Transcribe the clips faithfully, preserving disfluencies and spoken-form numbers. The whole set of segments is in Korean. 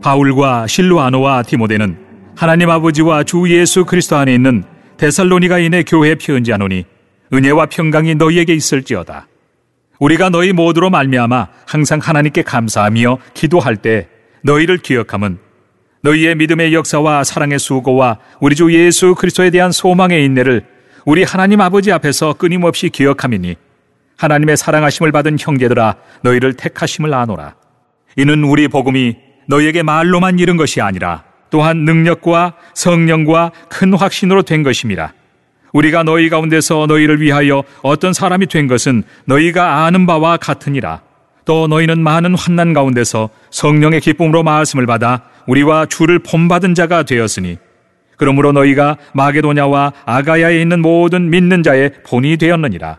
바울과 실루아노와 디모데는 하나님 아버지와 주 예수 그리스도 안에 있는 데살로니가인의 교회에 편지하노니 은혜와 평강이 너희에게 있을지어다. 우리가 너희 모두로 말미암아 항상 하나님께 감사하며 기도할 때 너희를 기억함은 너희의 믿음의 역사와 사랑의 수고와 우리 주 예수 그리스도에 대한 소망의 인내를 우리 하나님 아버지 앞에서 끊임없이 기억함이니 하나님의 사랑하심을 받은 형제들아 너희를 택하심을 아노라. 이는 우리 복음이 너희에게 말로만 이른 것이 아니라 또한 능력과 성령과 큰 확신으로 된 것임이라. 우리가 너희 가운데서 너희를 위하여 어떤 사람이 된 것은 너희가 아는 바와 같으니라. 또 너희는 많은 환난 가운데서 성령의 기쁨으로 말씀을 받아 우리와 주를 본받은 자가 되었으니 그러므로 너희가 마게도냐와 아가야에 있는 모든 믿는 자의 본이 되었느니라.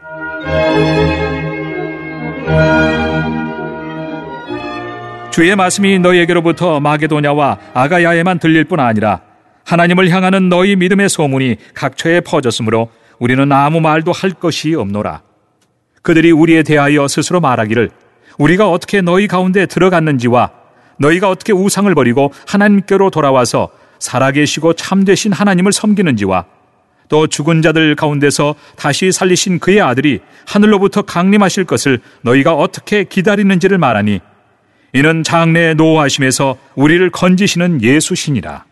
주의 말씀이 너희에게로부터 마게도냐와 아가야에만 들릴 뿐 아니라 하나님을 향하는 너희 믿음의 소문이 각처에 퍼졌으므로 우리는 아무 말도 할 것이 없노라. 그들이 우리에 대하여 스스로 말하기를 우리가 어떻게 너희 가운데 들어갔는지와 너희가 어떻게 우상을 버리고 하나님께로 돌아와서 살아계시고 참되신 하나님을 섬기는지와 또 죽은 자들 가운데서 다시 살리신 그의 아들이 하늘로부터 강림하실 것을 너희가 어떻게 기다리는지를 말하니 이는 장래의 노하심에서 우리를 건지시는 예수시니라.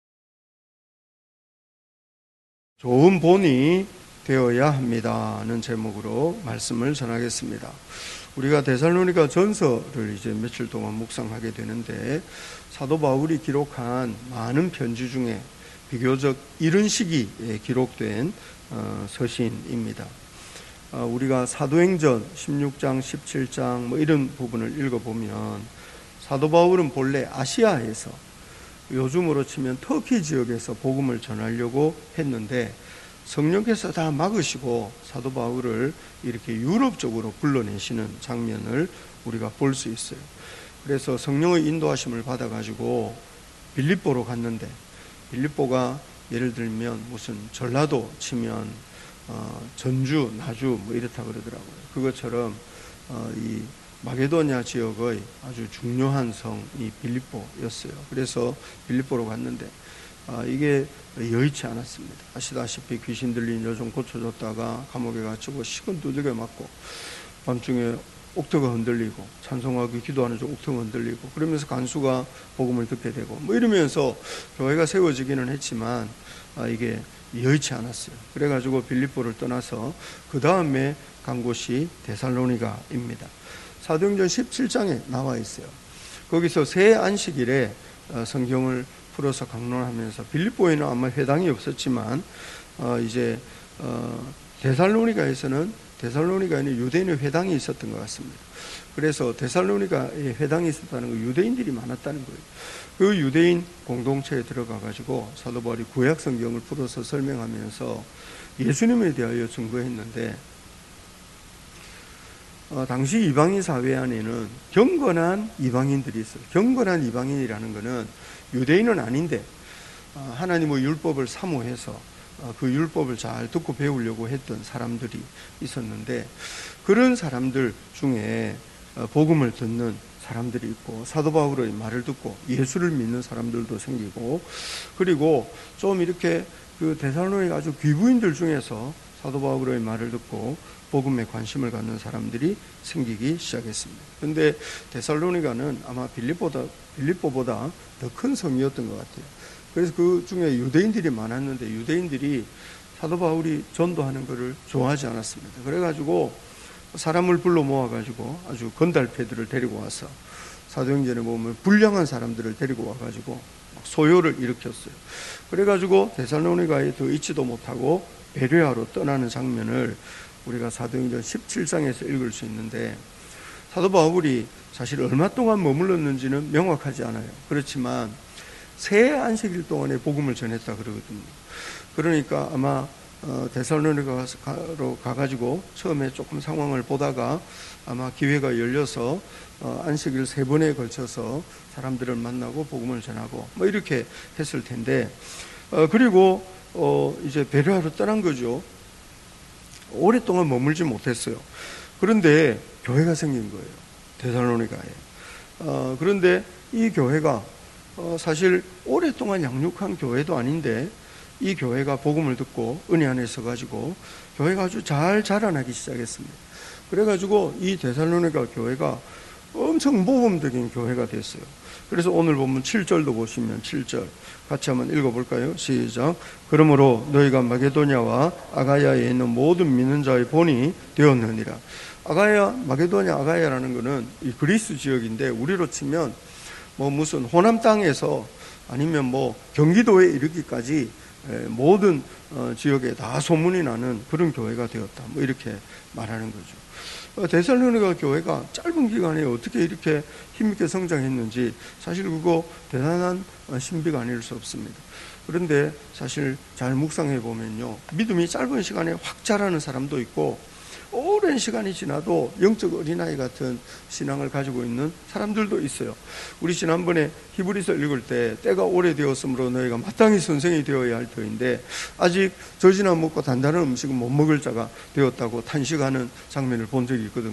좋은 본이 되어야 합니다는 제목으로 말씀을 전하겠습니다. 우리가 데살로니가 전서를 이제 며칠 동안 묵상하게 되는데 사도 바울이 기록한 많은 편지 중에 비교적 이른 시기에 기록된 서신입니다. 우리가 사도행전 십육 장, 십칠 장 뭐 이런 부분을 읽어보면 사도 바울은 본래 아시아에서 요즘으로 치면 터키 지역에서 복음을 전하려고 했는데 성령께서 다 막으시고 사도 바울을 이렇게 유럽 쪽으로 불러내시는 장면을 우리가 볼 수 있어요. 그래서 성령의 인도하심을 받아가지고 빌립보로 갔는데 빌립보가 예를 들면 무슨 전라도 치면 어, 전주, 나주 뭐 이렇다 그러더라고요. 그것처럼 어, 이 마게도냐 지역의 아주 중요한 성이 빌립보였어요. 그래서 빌립보로 갔는데 아, 이게 여의치 않았습니다. 아시다시피 귀신 들린 여종 고쳐줬다가 감옥에 갇히고 식은 두들겨 맞고 밤중에 옥터가 흔들리고 찬송하고 기도하는 중 옥터가 흔들리고 그러면서 간수가 복음을 듣게 되고 뭐 이러면서 교회가 세워지기는 했지만 아, 이게 여의치 않았어요. 그래가지고 빌립보를 떠나서 그 다음에 간 곳이 데살로니가입니다. 사도행전 십칠 장에 나와 있어요. 거기서 새 안식일에 성경을 풀어서 강론하면서 빌립보에는 아마 회당이 없었지만 어 이제 어 데살로니가에서는 데살로니가에는 유대인의 회당이 있었던 것 같습니다. 그래서 데살로니가에 회당이 있었다는 거 유대인들이 많았다는 거예요. 그 유대인 공동체에 들어가 가지고 사도 바울이 구약 성경을 풀어서 설명하면서 예수님에 대하여 증거했는데 어, 당시 이방인 사회 안에는 경건한 이방인들이 있어요. 경건한 이방인이라는 것은 유대인은 아닌데 어, 하나님의 율법을 사모해서 어, 그 율법을 잘 듣고 배우려고 했던 사람들이 있었는데 그런 사람들 중에 어, 복음을 듣는 사람들이 있고 사도 바울의 말을 듣고 예수를 믿는 사람들도 생기고 그리고 좀 이렇게 그 데살로니가 아주 귀부인들 중에서 사도 바울의 말을 듣고 복음에 관심을 갖는 사람들이 생기기 시작했습니다. 그런데 데살로니가는 아마 빌립보다, 빌립보보다 더 큰 성이었던 것 같아요. 그래서 그 중에 유대인들이 많았는데 유대인들이 사도 바울이 전도하는 것을 좋아하지 않았습니다. 그래가지고 사람을 불러 모아가지고 아주 건달패들을 데리고 와서 사도행전에 보면 불량한 사람들을 데리고 와가지고 소요를 일으켰어요. 그래가지고 데살로니가에 더 있지도 못하고 베레아로 떠나는 장면을 우리가 사도행전 십칠 장에서 읽을 수 있는데 사도 바울이 사실 얼마 동안 머물렀는지는 명확하지 않아요. 그렇지만 새 안식일 동안에 복음을 전했다 그러거든요. 그러니까 아마 어, 데살로니가로 가가지고 처음에 조금 상황을 보다가 아마 기회가 열려서 어, 안식일 세 번에 걸쳐서 사람들을 만나고 복음을 전하고 뭐 이렇게 했을 텐데 어, 그리고 어, 이제 베레아로 떠난 거죠. 오랫동안 머물지 못했어요. 그런데 교회가 생긴 거예요. 데살로니가에. 어, 그런데 이 교회가 어, 사실 오랫동안 양육한 교회도 아닌데 이 교회가 복음을 듣고 은혜 안에 서가지고 교회가 아주 잘 자라나기 시작했습니다. 그래가지고 이 데살로니가 교회가 엄청 모범적인 교회가 됐어요. 그래서 오늘 보면 칠 절도 보시면 칠 절 같이 한번 읽어볼까요? 시작. 그러므로 너희가 마게도냐와 아가야에 있는 모든 믿는 자의 본이 되었느니라. 아가야, 마게도냐 아가야라는 것은 이 그리스 지역인데 우리로 치면 뭐 무슨 호남 땅에서 아니면 뭐 경기도에 이르기까지 모든 지역에 다 소문이 나는 그런 교회가 되었다. 뭐 이렇게 말하는 거죠. 데살로니가 교회가 짧은 기간에 어떻게 이렇게 힘있게 성장했는지 사실 그거 대단한 신비가 아닐 수 없습니다. 그런데 사실 잘 묵상해 보면요, 믿음이 짧은 시간에 확 자라는 사람도 있고 오랜 시간이 지나도 영적 어린아이 같은 신앙을 가지고 있는 사람들도 있어요. 우리 지난번에 히브리서 읽을 때 때가 오래되었으므로 너희가 마땅히 선생이 되어야 할 터인데 아직 젖이나 먹고 단단한 음식은 못 먹을 자가 되었다고 탄식하는 장면을 본 적이 있거든요.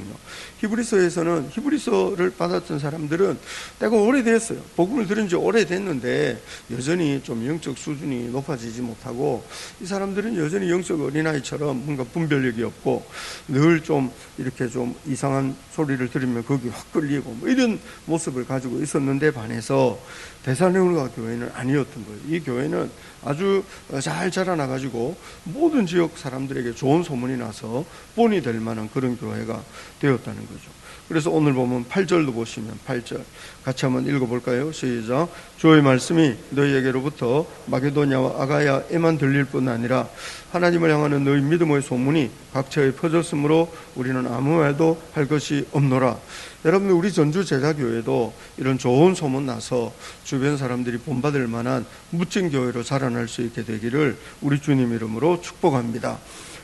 히브리서에서는 히브리서를 받았던 사람들은 때가 오래됐어요. 복음을 들은 지 오래됐는데 여전히 좀 영적 수준이 높아지지 못하고 이 사람들은 여전히 영적 어린아이처럼 뭔가 분별력이 없고 늘 좀 이렇게 좀 이상한 소리를 들으면 거기 확 끌리고 뭐 이런 모습을 가지고 있었는데 반해서 데살로니가 교회는 아니었던 거예요. 이 교회는 아주 잘 자라나가지고 모든 지역 사람들에게 좋은 소문이 나서 본이 될 만한 그런 교회가 되었다는 거죠. 그래서 오늘 보면 팔 절도 보시면 팔 절 같이 한번 읽어볼까요? 시작. 주의 말씀이 너희에게로부터 마게도냐와 아가야에만 들릴 뿐 아니라 하나님을 향하는 너희 믿음의 소문이 각처에 퍼졌으므로 우리는 아무 말도 할 것이 없노라. 여러분들, 우리 전주 제자교회도 이런 좋은 소문 나서 주변 사람들이 본받을 만한 멋진 교회로 자라날 수 있게 되기를 우리 주님 이름으로 축복합니다.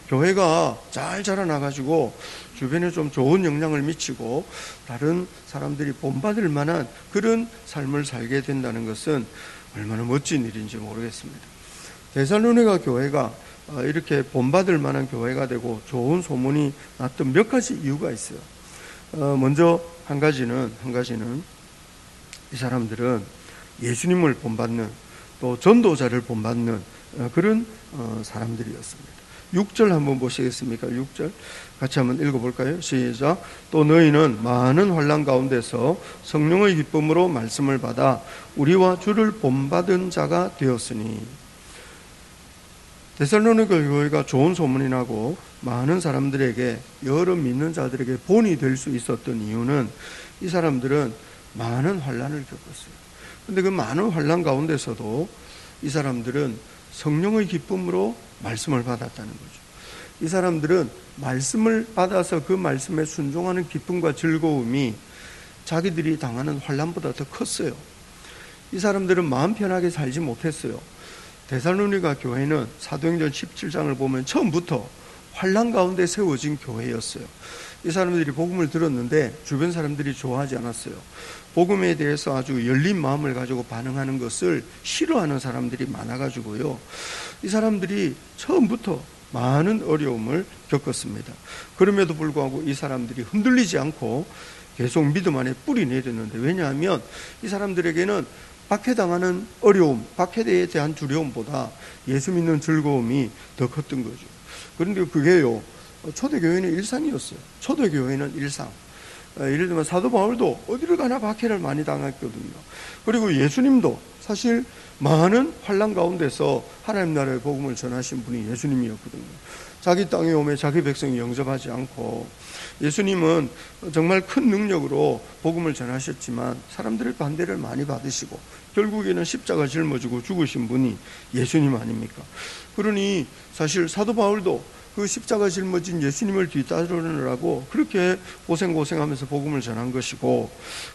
교회가 잘 자라나가지고 주변에 좀 좋은 영향을 미치고 다른 사람들이 본받을 만한 그런 삶을 살게 된다는 것은 얼마나 멋진 일인지 모르겠습니다. 데살로니가 교회가 이렇게 본받을 만한 교회가 되고 좋은 소문이 났던 몇 가지 이유가 있어요. 먼저 한 가지는 한 가지는 이 사람들은 예수님을 본받는, 또 전도자를 본받는 그런 사람들이었습니다. 육 절 한번 보시겠습니까? 육 절 같이 한번 읽어볼까요? 시작. 또 너희는 많은 환난 가운데서 성령의 기쁨으로 말씀을 받아 우리와 주를 본받은 자가 되었으니. 데살로니가 교회가 좋은 소문이 나고 많은 사람들에게, 여러 믿는 자들에게 본이 될 수 있었던 이유는 이 사람들은 많은 환난을 겪었어요. 그런데 그 많은 환난 가운데서도 이 사람들은 성령의 기쁨으로 말씀을 받았다는 거죠. 이 사람들은 말씀을 받아서 그 말씀에 순종하는 기쁨과 즐거움이 자기들이 당하는 환난보다 더 컸어요. 이 사람들은 마음 편하게 살지 못했어요. 데살로니가 교회는 사도행전 십칠 장을 보면 처음부터 환난 가운데 세워진 교회였어요. 이 사람들이 복음을 들었는데 주변 사람들이 좋아하지 않았어요. 복음에 대해서 아주 열린 마음을 가지고 반응하는 것을 싫어하는 사람들이 많아가지고요, 이 사람들이 처음부터 많은 어려움을 겪었습니다. 그럼에도 불구하고 이 사람들이 흔들리지 않고 계속 믿음 안에 뿌리 내렸는데, 왜냐하면 이 사람들에게는 박해당하는 어려움, 박해에 대한 두려움보다 예수 믿는 즐거움이 더 컸던 거죠. 그런데 그게요, 초대교회는 일상이었어요. 초대교회는 일상. 예를 들면 사도 바울도 어디를 가나 박해를 많이 당했거든요. 그리고 예수님도 사실 많은 환난 가운데서 하나님 나라의 복음을 전하신 분이 예수님이었거든요. 자기 땅에 오면 자기 백성이 영접하지 않고, 예수님은 정말 큰 능력으로 복음을 전하셨지만 사람들의 반대를 많이 받으시고 결국에는 십자가 짊어지고 죽으신 분이 예수님 아닙니까? 그러니 사실 사도 바울도 그 십자가 짊어진 예수님을 뒤따르느라고 그렇게 고생고생하면서 복음을 전한 것이고,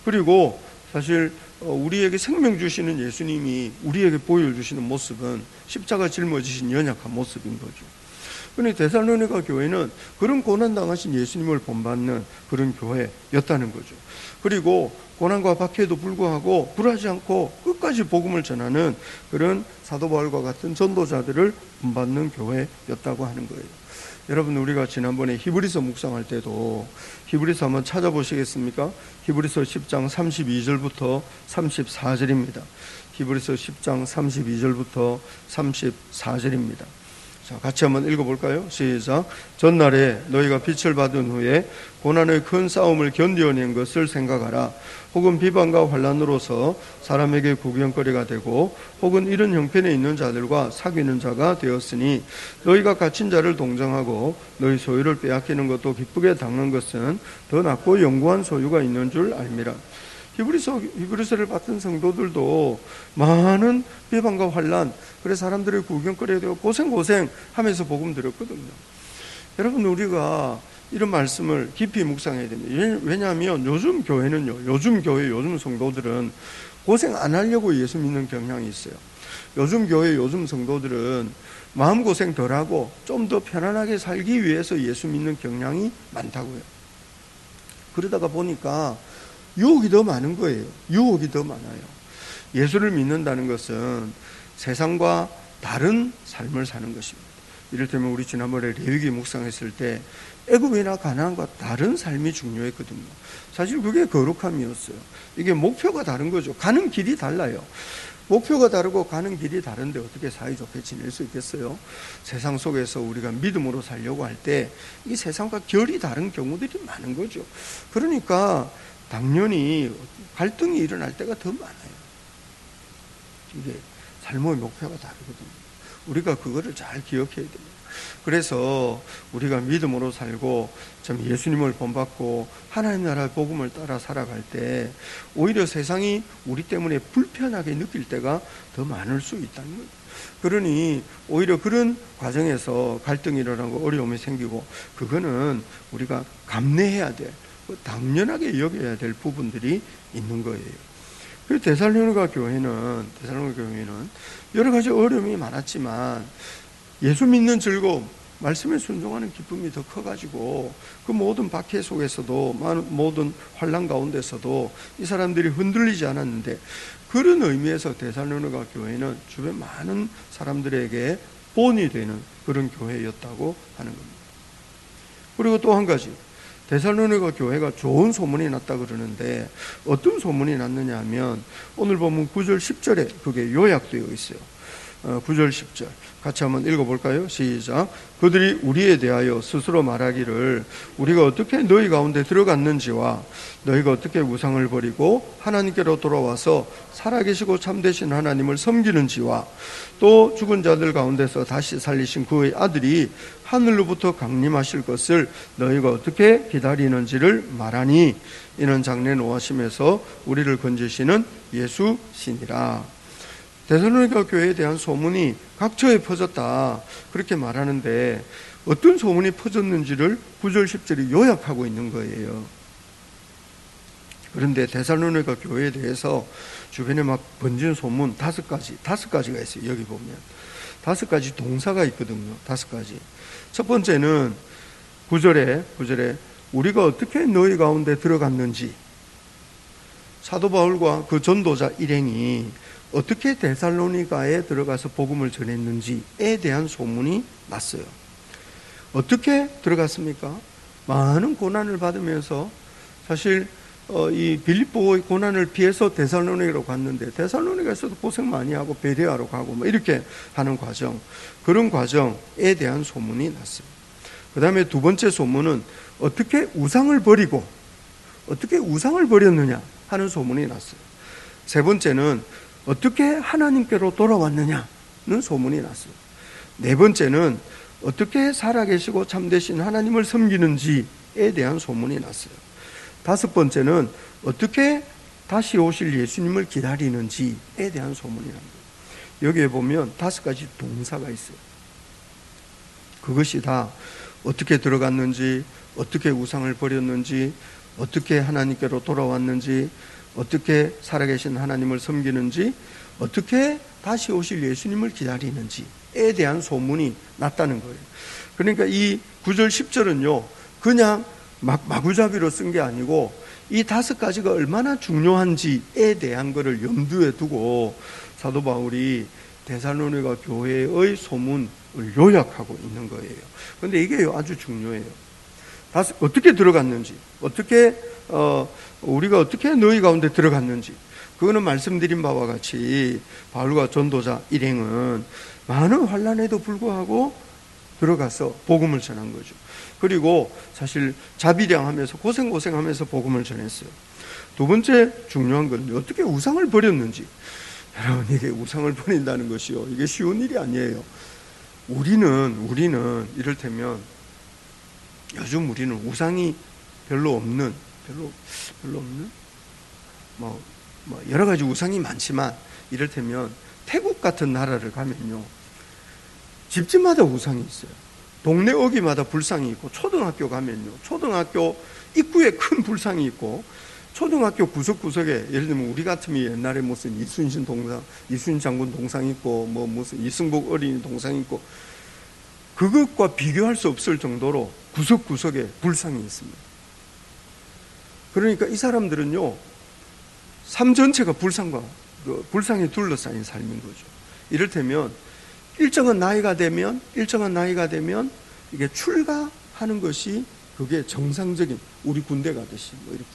그리고 사실 우리에게 생명 주시는 예수님이 우리에게 보여주시는 모습은 십자가 짊어지신 연약한 모습인 거죠. 그런데 데살로니가 교회는 그런 고난당하신 예수님을 본받는 그런 교회였다는 거죠. 그리고 고난과 박해에도 불구하고 불하지 않고 끝까지 복음을 전하는 그런 사도 바울과 같은 전도자들을 본받는 교회였다고 하는 거예요. 여러분, 우리가 지난번에 히브리서 묵상할 때도 히브리서 한번 찾아보시겠습니까? 히브리서 십 장 삼십이 절부터 삼십사 절입니다. 히브리서 십 장 삼십이 절부터 삼십사 절입니다. 자, 같이 한번 읽어볼까요? 시작. 전날에 너희가 빛을 받은 후에 고난의 큰 싸움을 견뎌낸 것을 생각하라. 혹은 비방과 환난으로서 사람에게 구경거리가 되고 혹은 이런 형편에 있는 자들과 사귀는 자가 되었으니 너희가 갇힌 자를 동정하고 너희 소유를 빼앗기는 것도 기쁘게 당한 것은 더 낫고 영구한 소유가 있는 줄 알미라. 히브리서, 히브리서를 받던 성도들도 많은 비방과 환난, 그래서 사람들의 구경거리가 되고 고생 고생 하면서 복음 들었거든요. 여러분, 우리가 이런 말씀을 깊이 묵상해야 됩니다. 왜냐하면 요즘 교회는요, 요즘 교회, 요즘 성도들은 고생 안 하려고 예수 믿는 경향이 있어요. 요즘 교회, 요즘 성도들은 마음고생 덜하고 좀 더 편안하게 살기 위해서 예수 믿는 경향이 많다고요. 그러다가 보니까 유혹이 더 많은 거예요. 유혹이 더 많아요. 예수를 믿는다는 것은 세상과 다른 삶을 사는 것입니다. 이를테면 우리 지난번에 레위기 묵상했을 때 애굽이나 가나안과 다른 삶이 중요했거든요. 사실 그게 거룩함이었어요. 이게 목표가 다른 거죠. 가는 길이 달라요. 목표가 다르고 가는 길이 다른데 어떻게 사이좋게 지낼 수 있겠어요? 세상 속에서 우리가 믿음으로 살려고 할 때 이 세상과 결이 다른 경우들이 많은 거죠. 그러니까 당연히 갈등이 일어날 때가 더 많아요. 이게 삶의 목표가 다르거든요. 우리가 그거를 잘 기억해야 됩니다. 그래서 우리가 믿음으로 살고 참 예수님을 본받고 하나님 나라의 복음을 따라 살아갈 때 오히려 세상이 우리 때문에 불편하게 느낄 때가 더 많을 수 있다는 거예요. 그러니 오히려 그런 과정에서 갈등이 일어나고 어려움이 생기고 그거는 우리가 감내해야 될, 당연하게 여겨야 될 부분들이 있는 거예요. 그 데살로니가 교회는 데살로니가 교회는 여러 가지 어려움이 많았지만 예수 믿는 즐거움, 말씀에 순종하는 기쁨이 더 커가지고 그 모든 박해 속에서도 모든 환난 가운데서도 이 사람들이 흔들리지 않았는데 그런 의미에서 데살로니가 교회는 주변 많은 사람들에게 본이 되는 그런 교회였다고 하는 겁니다. 그리고 또 한 가지, 데살로니가 교회가 좋은 소문이 났다 그러는데 어떤 소문이 났느냐 하면 오늘 보면 구 절 십 절에 그게 요약되어 있어요. 구 절 십 절 같이 한번 읽어볼까요? 시작. 그들이 우리에 대하여 스스로 말하기를 우리가 어떻게 너희 가운데 들어갔는지와 너희가 어떻게 우상을 버리고 하나님께로 돌아와서 살아계시고 참되신 하나님을 섬기는지와 또 죽은 자들 가운데서 다시 살리신 그의 아들이 하늘로부터 강림하실 것을 너희가 어떻게 기다리는지를 말하니 이는 장래 노하심에서 우리를 건지시는 예수시니라. 데살로니가 교회에 대한 소문이 각처에 퍼졌다 그렇게 말하는데 어떤 소문이 퍼졌는지를 구 절 십 절이 요약하고 있는 거예요. 그런데 데살로니가 교회에 대해서 주변에 막 번진 소문 다섯 가지 다섯 가지가 있어요. 여기 보면 다섯 가지 동사가 있거든요. 다섯 가지. 첫 번째는 구 절에 구 절에 우리가 어떻게 너희 가운데 들어갔는지, 사도 바울과 그 전도자 일행이 어떻게 데살로니가에 들어가서 복음을 전했는지에 대한 소문이 났어요. 어떻게 들어갔습니까? 많은 고난을 받으면서 사실 이 빌립보의 고난을 피해서 데살로니가로 갔는데 데살로니가에서도 고생 많이 하고 베레아로 가고 뭐 이렇게 하는 과정, 그런 과정에 대한 소문이 났어요. 그 다음에 두 번째 소문은 어떻게 우상을 버리고 어떻게 우상을 버렸느냐 하는 소문이 났어요. 세 번째는 어떻게 하나님께로 돌아왔느냐는 소문이 났어요. 네 번째는 어떻게 살아계시고 참되신 하나님을 섬기는지에 대한 소문이 났어요. 다섯 번째는 어떻게 다시 오실 예수님을 기다리는지에 대한 소문이 납니다. 여기에 보면 다섯 가지 동사가 있어요. 그것이 다 어떻게 들어갔는지, 어떻게 우상을 버렸는지, 어떻게 하나님께로 돌아왔는지, 어떻게 살아계신 하나님을 섬기는지, 어떻게 다시 오실 예수님을 기다리는지에 대한 소문이 났다는 거예요. 그러니까 이 구 절 십 절은요 그냥 막 마구잡이로 쓴 게 아니고 이 다섯 가지가 얼마나 중요한지에 대한 것을 염두에 두고 사도 바울이 데살로니가 교회의 소문을 요약하고 있는 거예요. 그런데 이게 아주 중요해요. 다시 어떻게 들어갔는지, 어떻게 어, 우리가 어떻게 너희 가운데 들어갔는지, 그거는 말씀드린 바와 같이 바울과 전도자 일행은 많은 환난에도 불구하고 들어가서 복음을 전한 거죠. 그리고 사실 자비량하면서 고생고생하면서 복음을 전했어요. 두 번째 중요한 건 어떻게 우상을 버렸는지. 여러분, 이게 우상을 버린다는 것이요, 이게 쉬운 일이 아니에요. 우리는 우리는 이를테면 요즘 우리는 우상이 별로 없는 별로 별로 없는 뭐, 뭐 여러 가지 우상이 많지만, 이를테면 태국 같은 나라를 가면요, 집집마다 우상이 있어요. 동네 어귀마다 불상이 있고, 초등학교 가면요, 초등학교 입구에 큰 불상이 있고, 초등학교 구석구석에, 예를 들면 우리 같으면 옛날에 무슨 이순신 동상, 이순신 장군 동상 있고, 뭐 무슨 이승복 어린이 동상 있고, 그것과 비교할 수 없을 정도로 구석구석에 불상이 있습니다. 그러니까 이 사람들은요, 삶 전체가 불상과 그 불상에 둘러싸인 삶인 거죠. 이를테면 일정한 나이가 되면 일정한 나이가 되면 이게 출가하는 것이 그게 정상적인, 우리 군대 가듯이 뭐 이렇게.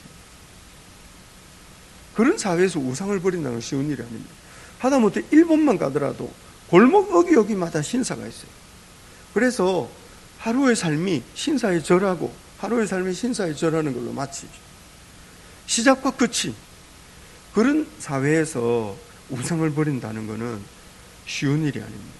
그런 사회에서 우상을 버린다는 건 쉬운 일이 아닙니다. 하다못해 일본만 가더라도 골목 어기 어기마다 신사가 있어요. 그래서 하루의 삶이 신사에 절하고 하루의 삶이 신사에 절하는 걸로 마치죠. 시작과 끝이. 그런 사회에서 우상을 버린다는 것은 쉬운 일이 아닙니다.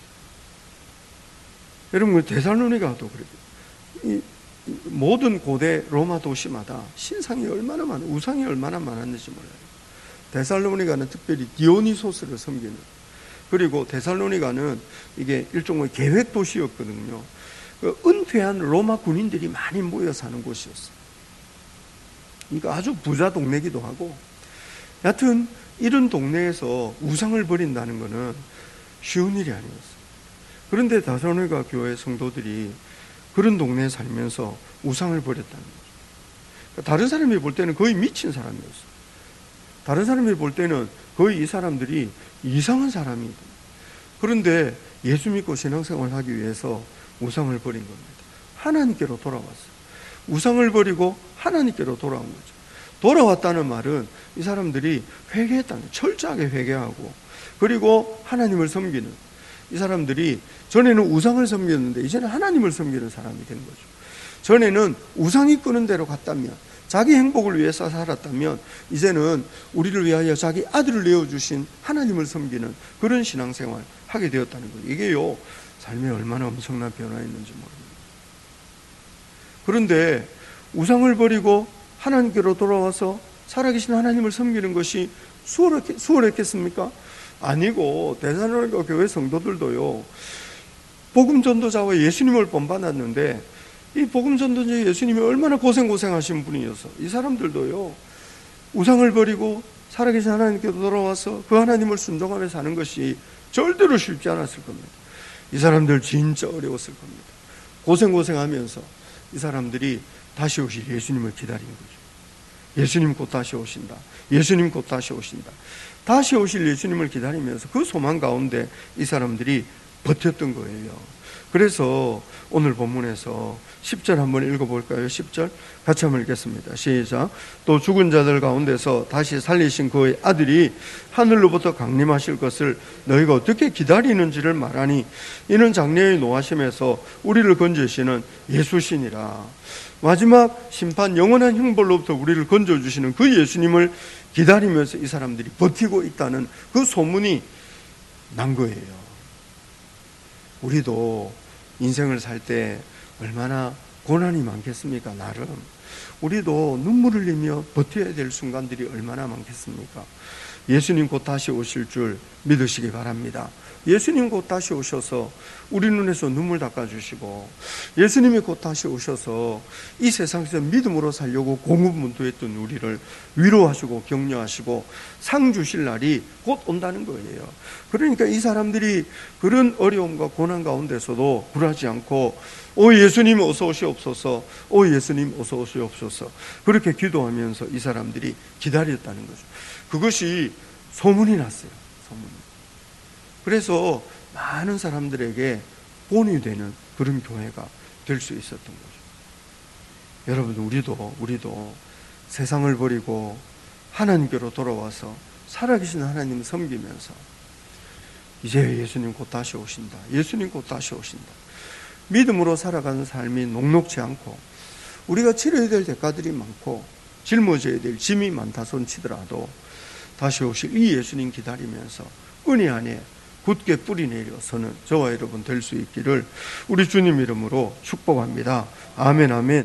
여러분, 데살로니가도 그래요. 이 모든 고대 로마 도시마다 신상이 얼마나 많아, 우상이 얼마나 많았는지 몰라요. 데살로니가는 특별히 디오니소스를 섬기는, 그리고 데살로니가는 이게 일종의 계획 도시였거든요. 그 은퇴한 로마 군인들이 많이 모여 사는 곳이었어요. 그러니까 아주 부자 동네기도 하고, 여하튼 이런 동네에서 우상을 버린다는 것은 쉬운 일이 아니었어요. 그런데 데살로니가 교회 성도들이 그런 동네에 살면서 우상을 버렸다는 거죠. 그러니까 다른 사람이 볼 때는 거의 미친 사람이었어요. 다른 사람이 볼 때는 거의 이 사람들이 이상한 사람이다. 그런데 예수 믿고 신앙생활을 하기 위해서 우상을 버린 겁니다. 하나님께로 돌아왔어요. 우상을 버리고 하나님께로 돌아온 거죠. 돌아왔다는 말은 이 사람들이 회개했다는, 철저하게 회개하고, 그리고 하나님을 섬기는, 이 사람들이 전에는 우상을 섬겼는데 이제는 하나님을 섬기는 사람이 된 거죠. 전에는 우상이 끄는 대로 갔다면, 자기 행복을 위해서 살았다면, 이제는 우리를 위하여 자기 아들을 내어주신 하나님을 섬기는 그런 신앙생활을 하게 되었다는 거예요. 이게요, 삶에 얼마나 엄청난 변화였는지 모릅니다. 그런데 우상을 버리고 하나님께로 돌아와서 살아계신 하나님을 섬기는 것이 수월했, 수월했겠습니까? 아니고, 데살로니가 교회 성도들도요, 복음 전도자와 예수님을 본받았는데, 이 복음 전도자 예수님이 얼마나 고생고생하신 분이어서 이 사람들도요, 우상을 버리고 살아계신 하나님께로 돌아와서 그 하나님을 순종하며 사는 것이 절대로 쉽지 않았을 겁니다. 이 사람들 진짜 어려웠을 겁니다. 고생고생하면서 이 사람들이 다시 오실 예수님을 기다린 거죠. 예수님 곧 다시 오신다. 예수님 곧 다시 오신다. 다시 오실 예수님을 기다리면서 그 소망 가운데 이 사람들이 버텼던 거예요. 그래서 오늘 본문에서 십 절 한번 읽어볼까요? 십 절 같이 한번 읽겠습니다. 시작. 또 죽은 자들 가운데서 다시 살리신 그의 아들이 하늘로부터 강림하실 것을 너희가 어떻게 기다리는지를 말하니, 이는 장래의 노하심에서 우리를 건져주시는 예수시니라. 마지막 심판 영원한 형벌로부터 우리를 건져주시는 그 예수님을 기다리면서 이 사람들이 버티고 있다는 그 소문이 난 거예요. 우리도 인생을 살 때 얼마나 고난이 많겠습니까? 나름 우리도 눈물을 흘리며 버텨야 될 순간들이 얼마나 많겠습니까? 예수님 곧 다시 오실 줄 믿으시기 바랍니다. 예수님 곧 다시 오셔서 우리 눈에서 눈물 닦아주시고, 예수님이 곧 다시 오셔서 이 세상에서 믿음으로 살려고 공급문도했던 우리를 위로하시고 격려하시고 상 주실 날이 곧 온다는 거예요. 그러니까 이 사람들이 그런 어려움과 고난 가운데서도 굴하지 않고, 오 예수님 어서 오시옵소서, 오 예수님 어서 오시옵소서, 그렇게 기도하면서 이 사람들이 기다렸다는 거죠. 그것이 소문이 났어요. 소문이. 그래서 많은 사람들에게 본이 되는 그런 교회가 될 수 있었던 거죠. 여러분, 우리도 우리도 세상을 버리고 하나님께로 돌아와서 살아계신 하나님을 섬기면서 이제 예수님 곧 다시 오신다. 예수님 곧 다시 오신다. 믿음으로 살아가는 삶이 녹록지 않고 우리가 치러야 될 대가들이 많고 짊어져야 될 짐이 많다 손치더라도 다시 오실 이 예수님 기다리면서 은혜 안에 굳게 뿌리 내려서는 저와 여러분 될 수 있기를 우리 주님 이름으로 축복합니다. 아멘, 아멘.